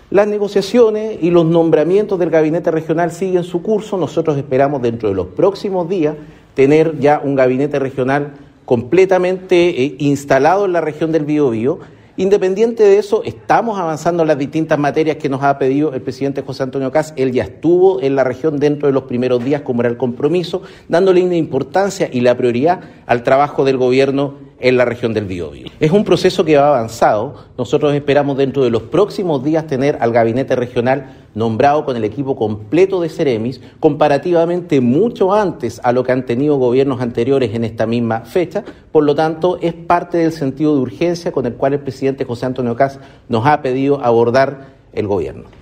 Las negociaciones y los nombramientos del gabinete regional siguen su curso. Nosotros esperamos dentro de los próximos días tener ya un gabinete regional completamente instalado en la región del Biobío. Independiente de eso, estamos avanzando en las distintas materias que nos ha pedido el presidente José Antonio Kast. Él ya estuvo en la región dentro de los primeros días, como era el compromiso, dándole una importancia y la prioridad al trabajo del gobierno en la región del Biobío. Es un proceso que va avanzado. Nosotros esperamos dentro de los próximos días tener al gabinete regional nombrado con el equipo completo de Ceremis, comparativamente mucho antes a lo que han tenido gobiernos anteriores en esta misma fecha. Por lo tanto, es parte del sentido de urgencia con el cual el presidente José Antonio Kast nos ha pedido abordar el gobierno.